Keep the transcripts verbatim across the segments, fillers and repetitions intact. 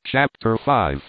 Chapter five.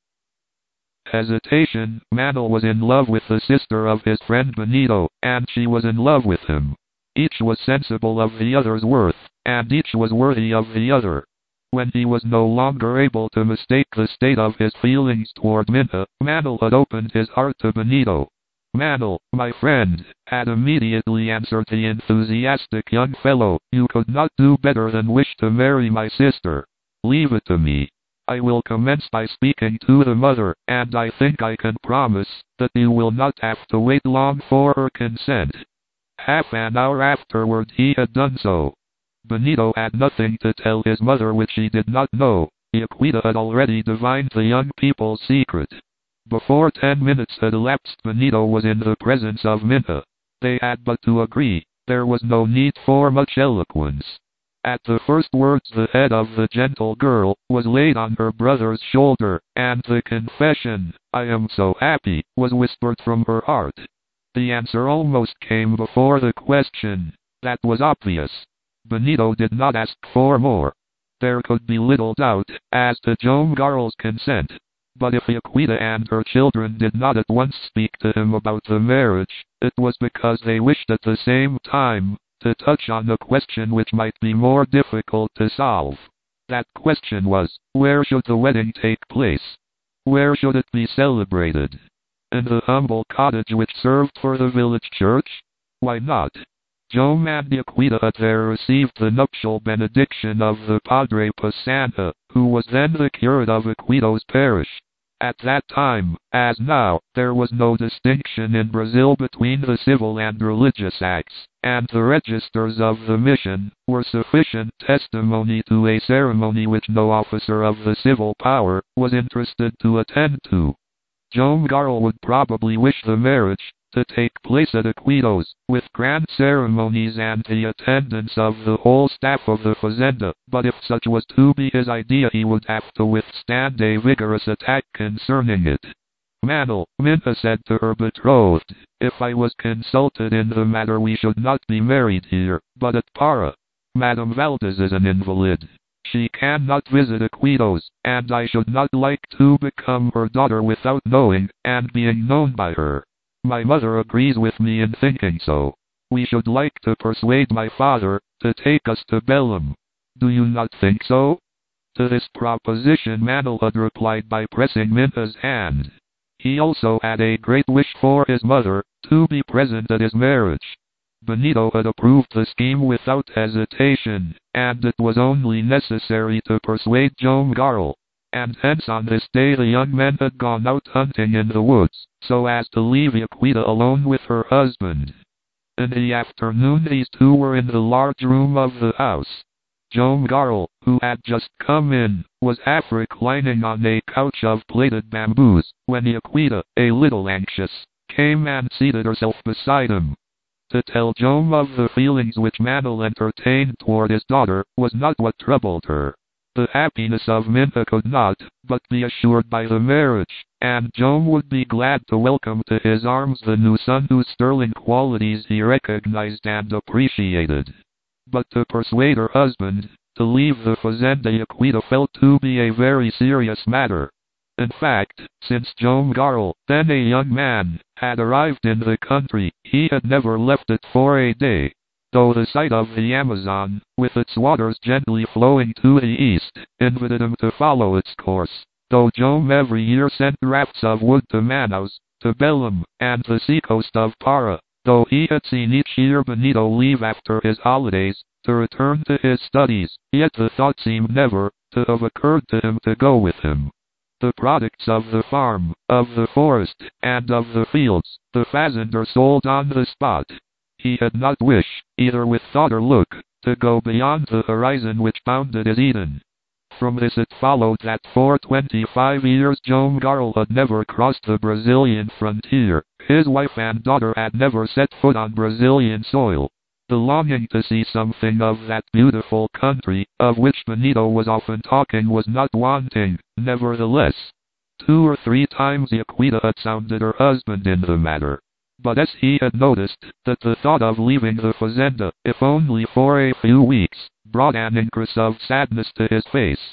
Hesitation. Manel was in love with the sister of his friend Benito, and she was in love with him. Each was sensible of the other's worth, and each was worthy of the other. When he was no longer able to mistake the state of his feelings toward Minna, Manel had opened his heart to Benito. "Manel, my friend," had immediately answered the enthusiastic young fellow, "you could not do better than wish to marry my sister. Leave it to me. I will commence by speaking to the mother, and I think I can promise that you will not have to wait long for her consent." Half an hour afterward he had done so. Benito had nothing to tell his mother which he did not know. Yaquita had already divined the young people's secret. Before ten minutes had elapsed, Benito was in the presence of Minna. They had but to agree. There was no need for much eloquence. At the first words the head of the gentle girl was laid on her brother's shoulder, and the confession, "I am so happy," was whispered from her heart. The answer almost came before the question. That was obvious. Benito did not ask for more. There could be little doubt as to Joam Garral's consent. But if Yaquita and her children did not at once speak to him about the marriage, it was because they wished at the same time to touch on a question which might be more difficult to solve. That question was, where should the wedding take place? Where should it be celebrated? In the humble cottage which served for the village church? Why not? Joam and Yaquita had there received the nuptial benediction of the Padre Pasanta, who was then the curate of Iquitos parish. At that time, as now, there was no distinction in Brazil between the civil and religious acts, and the registers of the mission were sufficient testimony to a ceremony which no officer of the civil power was interested to attend to. Joam Garral would probably wish the marriage to take place at Iquitos, with grand ceremonies and the attendance of the whole staff of the fazenda, but if such was to be his idea he would have to withstand a vigorous attack concerning it. "Manel," Minna said to her betrothed, "if I was consulted in the matter we should not be married here, but at Para. Madame Valdez is an invalid. She cannot visit Iquitos, and I should not like to become her daughter without knowing and being known by her. My mother agrees with me in thinking so. We should like to persuade my father to take us to Belém. Do you not think so?" To this proposition Manel had replied by pressing Minna's hand. He also had a great wish for his mother to be present at his marriage. Benito had approved the scheme without hesitation, and it was only necessary to persuade Joam Garral. And hence on this day the young men had gone out hunting in the woods, so as to leave Yaquita alone with her husband. In the afternoon these two were in the large room of the house. Joam Garral, who had just come in, was half reclining on a couch of plaited bamboos, when Yaquita, a little anxious, came and seated herself beside him. To tell Joam of the feelings which Manel entertained toward his daughter was not what troubled her. The happiness of Minna could not but be assured by the marriage, and Joam would be glad to welcome to his arms the new son whose sterling qualities he recognized and appreciated. But to persuade her husband to leave the fazenda Yaquita felt to be a very serious matter. In fact, since Joam Garral, then a young man, had arrived in the country, he had never left it for a day. Though the sight of the Amazon, with its waters gently flowing to the east, invited him to follow its course. Though Joam every year sent rafts of wood to Manaus, to Belém, and the seacoast of Para. Though he had seen each year Benito leave after his holidays, to return to his studies, yet the thought seemed never to have occurred to him to go with him. The products of the farm, of the forest, and of the fields, the fazender sold on the spot. He had not wished, either with thought or look, to go beyond the horizon which bounded his Eden. From this it followed that for twenty-five years Joam Garral had never crossed the Brazilian frontier. His wife and daughter had never set foot on Brazilian soil. The longing to see something of that beautiful country, of which Benito was often talking, was not wanting. Nevertheless, two or three times Yaquita had sounded her husband in the matter. But as he had noticed that the thought of leaving the fazenda, if only for a few weeks, brought an increase of sadness to his face.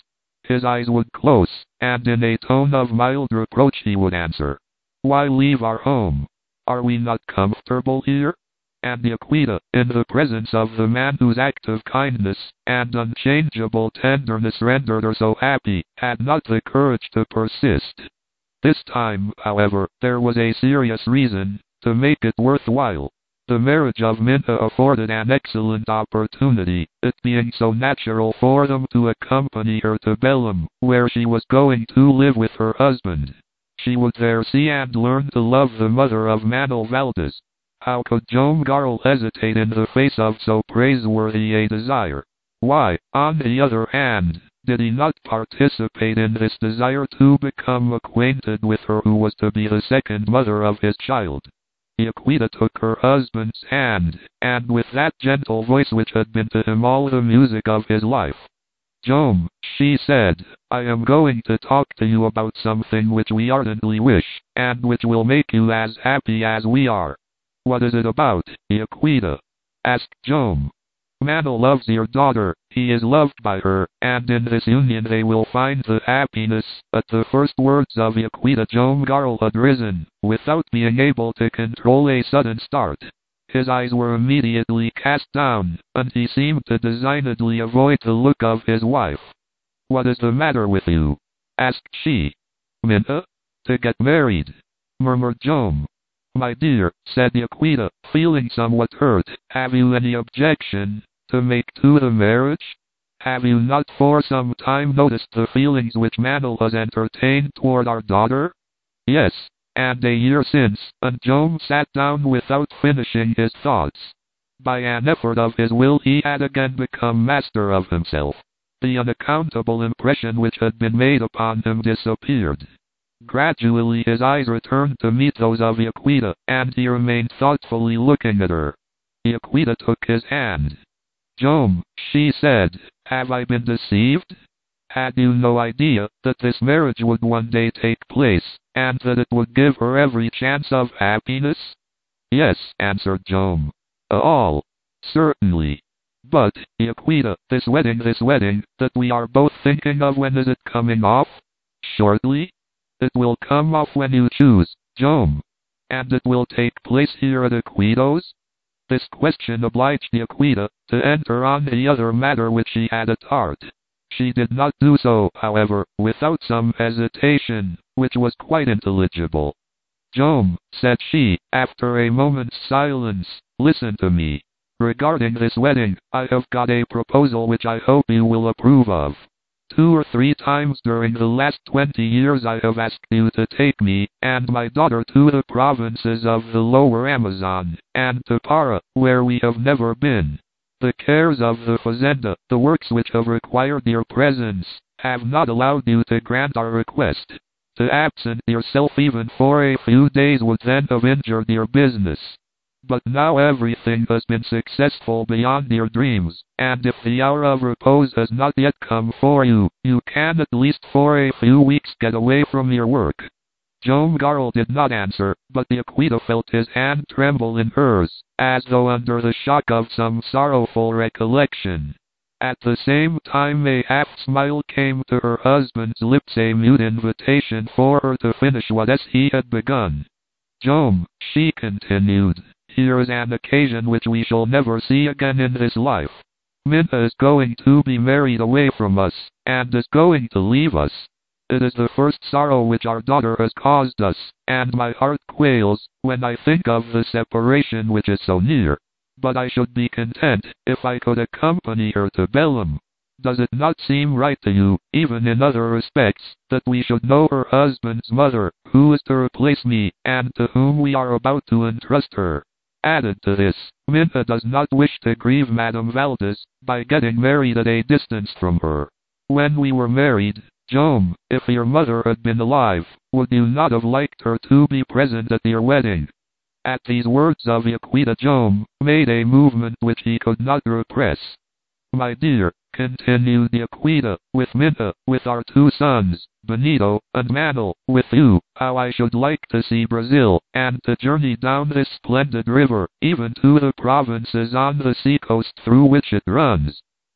His eyes would close, and in a tone of mild reproach he would answer, "Why leave our home? Are we not comfortable here?" And Yaquita, in the presence of the man whose active kindness and unchangeable tenderness rendered her so happy, had not the courage to persist. This time, however, there was a serious reason to make it worthwhile. The marriage of Minna afforded an excellent opportunity, it being so natural for them to accompany her to Belem, where she was going to live with her husband. She would there see and learn to love the mother of Manuel Valdez. How could Joam Garral hesitate in the face of so praiseworthy a desire? Why, on the other hand, did he not participate in this desire to become acquainted with her who was to be the second mother of his child? Yaquita took her husband's hand, and with that gentle voice which had been to him all the music of his life, "Joam," she said, "I am going to talk to you about something which we ardently wish, and which will make you as happy as we are." "What is it about, Yaquita?" asked Joam. "Manuel loves your daughter, he is loved by her, and in this union they will find the happiness." At the first words of Yaquita, Joam Garral had risen, without being able to control a sudden start. His eyes were immediately cast down, and he seemed to designedly avoid the look of his wife. "What is the matter with you?" asked she. "Minna? To get married," murmured Joam. "My dear," said Yaquita, feeling somewhat hurt, "have you any objection to make to the marriage? Have you not for some time noticed the feelings which Manuel has entertained toward our daughter?" "Yes, and a year since," and Joam sat down without finishing his thoughts. By an effort of his will he had again become master of himself. The unaccountable impression which had been made upon him disappeared. Gradually his eyes returned to meet those of Yaquita, and he remained thoughtfully looking at her. Yaquita took his hand. "Joam," she said, "have I been deceived? Had you no idea that this marriage would one day take place, and that it would give her every chance of happiness?" "Yes," answered Joam. "All. Certainly. But, Yaquita, this wedding, this wedding, that we are both thinking of, when is it coming off?" "Shortly. It will come off when you choose, Joam." "And it will take place here at Iquitos?" This question obliged Yaquita to enter on the other matter which she had at heart. She did not do so, however, without some hesitation, which was quite intelligible. "Joam," said she, after a moment's silence, "listen to me. Regarding this wedding, I have got a proposal which I hope you will approve of. Two or three times during the last twenty years I have asked you to take me and my daughter to the provinces of the lower Amazon, and to Para, where we have never been. The cares of the fazenda, the works which have required your presence, have not allowed you to grant our request. To absent yourself even for a few days would then have injured your business. But now everything has been successful beyond your dreams, and if the hour of repose has not yet come for you, you can at least for a few weeks get away from your work." Joam Garral did not answer, but Yaquita felt his hand tremble in hers, as though under the shock of some sorrowful recollection. At the same time a half-smile came to her husband's lips, a mute invitation for her to finish what as he had begun. "Joam," she continued, "here is an occasion which we shall never see again in this life. Minna is going to be married away from us, and is going to leave us. It is the first sorrow which our daughter has caused us, and my heart quails when I think of the separation which is so near. But I should be content if I could accompany her to Belem. Does it not seem right to you, even in other respects, that we should know her husband's mother, who is to replace me, and to whom we are about to entrust her? Added to this, Minna does not wish to grieve Madame Valdez by getting married at a distance from her. When we were married, Joam, if your mother had been alive, would you not have liked her to be present at your wedding?" At these words of Yaquita, Joam made a movement which he could not repress. "My dear," continued Yaquita, "with Minna, with our two sons, Benito and Manuel, with you, how I should like to see Brazil, and to journey down this splendid river, even to the provinces on the seacoast through which it runs.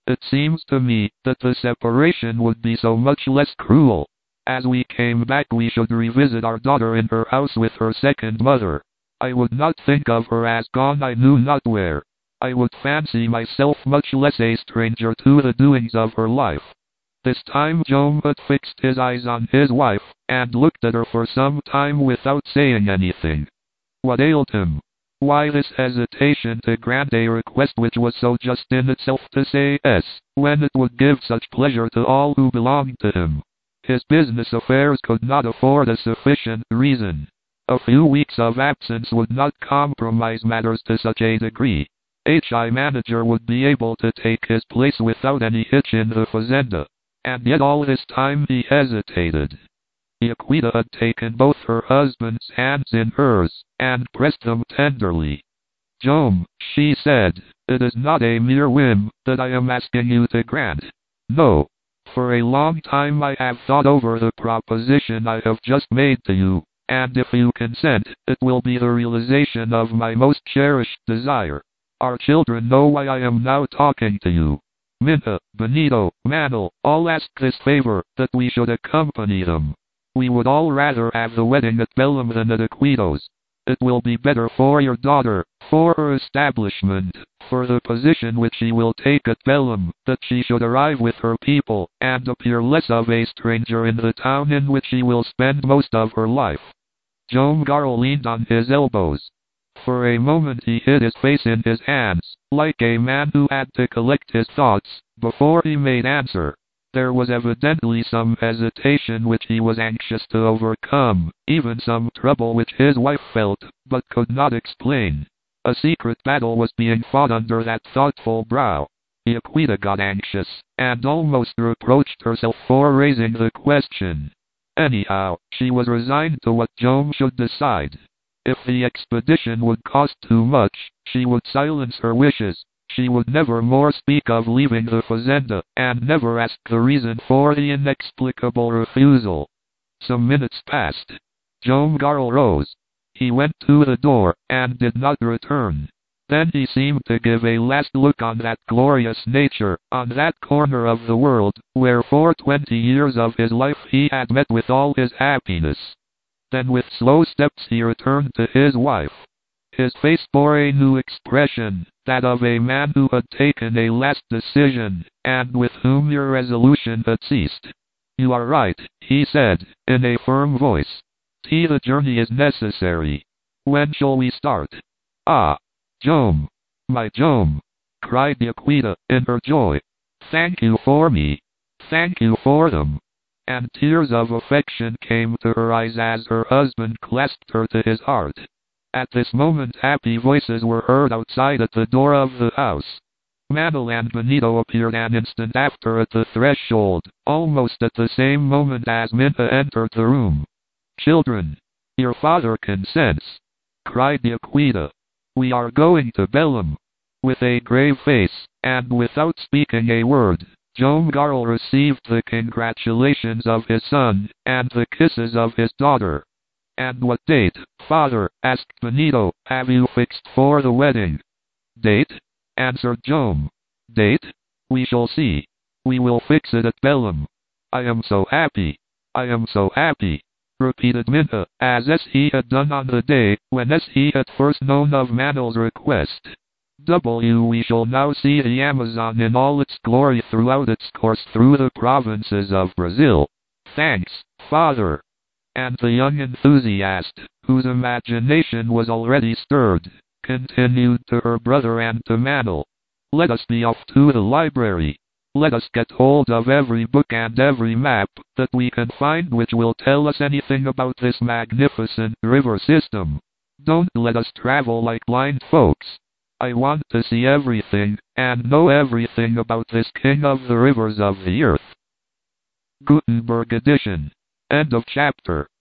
It seems to me that the separation would be so much less cruel. As we came back we should revisit our daughter in her house with her second mother. I would not think of her as gone I knew not where. I would fancy myself much less a stranger to the doings of her life. This time Joam had fixed his eyes on his wife, and looked at her for some time without saying anything. What ailed him? Why this hesitation to grant a request which was so just in itself to say yes, when it would give such pleasure to all who belonged to him? His business affairs could not afford a sufficient reason. A few weeks of absence would not compromise matters to such a degree. H I manager would be able to take his place without any hitch in the fazenda. And yet all this time he hesitated. Yaquita had taken both her husband's hands in hers, and pressed them tenderly. Joam, she said, it is not a mere whim that I am asking you to grant. No. For a long time I have thought over the proposition I have just made to you, and if you consent, it will be the realization of my most cherished desire. Our children know why I am now talking to you. Minta, Benito, Manuel, all ask this favor, that we should accompany them. We would all rather have the wedding at Belem than at Iquitos. It will be better for your daughter, for her establishment, for the position which she will take at Belem, that she should arrive with her people, and appear less of a stranger in the town in which she will spend most of her life. Joam Garral leaned on his elbows. For a moment he hid his face in his hands, like a man who had to collect his thoughts, before he made answer. There was evidently some hesitation which he was anxious to overcome, even some trouble which his wife felt, but could not explain. A secret battle was being fought under that thoughtful brow. Yaquita got anxious, and almost reproached herself for raising the question. Anyhow, she was resigned to what Joam should decide. If the expedition would cost too much, she would silence her wishes. She would never more speak of leaving the fazenda, and never ask the reason for the inexplicable refusal. Some minutes passed. Joam Garral rose. He went to the door, and did not return. Then he seemed to give a last look on that glorious nature, on that corner of the world, where for twenty years of his life he had met with all his happiness. Then with slow steps he returned to his wife. His face bore a new expression, that of a man who had taken a last decision, and with whom your resolution had ceased. You are right, he said, in a firm voice. T the journey is necessary. When shall we start? Ah! Joam! My Joam! Cried Yaquita, in her joy. Thank you for me. Thank you for them. And tears of affection came to her eyes as her husband clasped her to his heart. At this moment happy voices were heard outside at the door of the house. Manuel and Benito appeared an instant after at the threshold, almost at the same moment as Minta entered the room. Children! Your father consents! Cried Yaquita. We are going to Belem. With a grave face, and without speaking a word, Joam Garral received the congratulations of his son, and the kisses of his daughter. And what date, father, asked Benito, have you fixed for the wedding? Date? Answered Joam. Date? We shall see. We will fix it at Belem. I am so happy. I am so happy, repeated Minta, as S he had done on the day when S he had first known of Manuel's request. W We shall now see the Amazon in all its glory throughout its course through the provinces of Brazil. Thanks, father. And the young enthusiast, whose imagination was already stirred, continued to her brother and to Manuel. Let us be off to the library. Let us get hold of every book and every map that we can find which will tell us anything about this magnificent river system. Don't let us travel like blind folks. I want to see everything, and know everything about this king of the rivers of the earth. Gutenberg edition. End of chapter.